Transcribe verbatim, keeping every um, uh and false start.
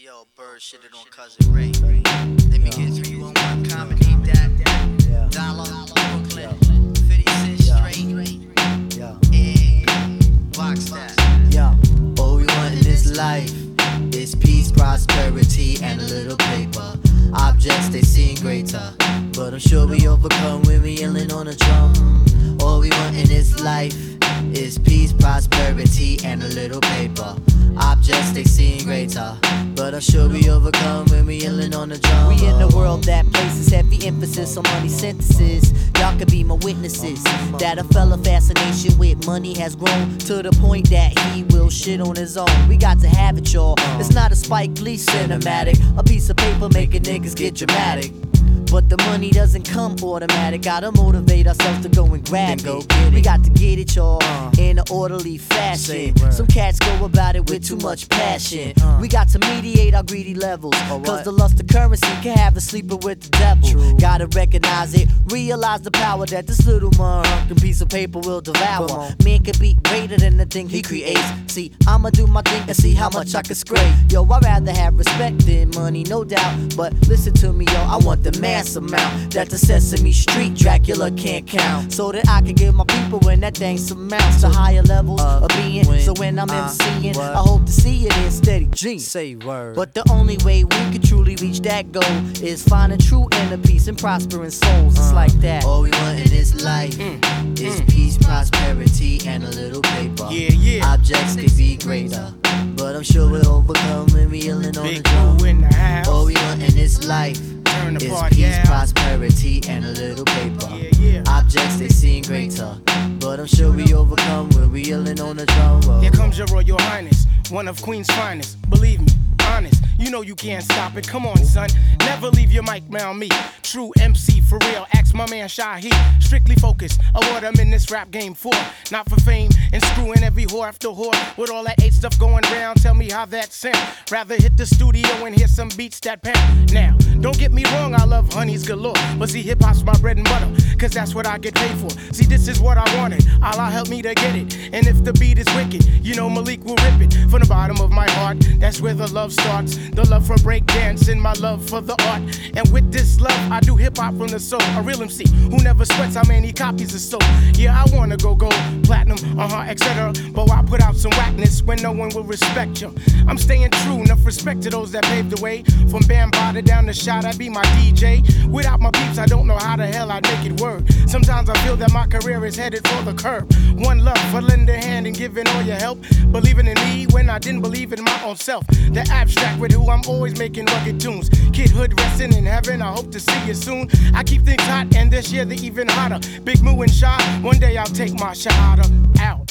Yo, Bird shitted on Cousin Ray. Let me get three one one comedy that Dollar, Brooklyn, fifty cent straight, and box that. Yo, all we want in this life is peace, prosperity, and a little paper. Objects they seem greater, but I'm sure we overcome when we yelling on a drum. All we want in this life is peace, prosperity, and a little paper. Objects they seem greater, but I'm sure we overcome when we yelling on the drum. We in a world that places heavy emphasis on money synthesis. Y'all could be my witnesses that a fella fascination with money has grown to the point that he will shit on his own. We got to have it, y'all. It's not a Spike Lee cinematic, a piece of paper making niggas get dramatic. But the money doesn't come automatic. Gotta motivate ourselves to go and grab go it. get it. We got to get it, y'all, uh, in an orderly fashion. word. Some cats go about it with too much passion. Uh, we got to mediate our greedy levels, oh, cause what? the lust of currency can have a sleeper with the devil. True. Gotta recognize it, realize the power that this little motherfucking piece of paper will devour. Come on. Man can be greater than the thing he creates. See, I'ma do my thing and see how much I can scrape. Yo, I'd rather have respect than money, no doubt. But listen to me, yo, I want the mass amount that the Sesame Street Dracula can't count, so that I can give my people when that thing surmounts to higher levels Uh, of being. when So when I'm I MCing, what? I hope to see it in steady G. Say word. But the only way we can truly reach that goal is finding true inner peace and prospering souls. It's Uh, like that. All we want in this life Mm, is mm. peace, prosperity, and a little paper. Yeah, yeah. Objects could be greater, but I'm sure we'll overcome when we yelling on the Big drum. Boo in the house. All we want in this life Turn the is party peace, out. prosperity, and a little paper. Yeah, yeah. Objects they seem greater, but I'm sure we overcome when we yelling on the drum. Oh, Here comes your Royal Highness, one of Queen's finest. Believe me, honest, you know you can't stop it. Come on, son, never leave your mic around me. True M C for real, ask my man Shaheed. Strictly focused, I what I'm in this rap game for. Not for fame and screwing every whore after whore. With all that eight stuff going round, tell me how that sound. Rather hit the studio and hear some beats that pound. Now, don't get me wrong, I love honeys galore. But see, hip hop's my bread and butter, cause that's what I get paid for. See, this is what I wanted, Allah help me to get it. And if the beat is wicked, you know Malik will rip it. From the bottom of my heart, that's where the love starts. The love for breakdance and my love for the art. And with this love, I do hip hop from the soul. A real M C who never sweats how many copies are sold. Yeah, I wanna go gold, platinum, uh-huh, et cetera. But why put out some whackness when no one will respect you? I'm staying true, enough respect to those that paved the way. From Bambaataa down the shot, I'd be my D J. Without my peeps, I don't know how the hell I'd make it work. Sometimes I feel that my career is headed for the curb. One love for lending a hand and giving all your help. Believing in me when I didn't believe in my own self. The abstract with who I'm always making rugged tunes. Kidhood resting in heaven, I hope to see you soon. I keep things hot and this year they're even hotter. Big Moo and Shy, one day I'll take my shahada out.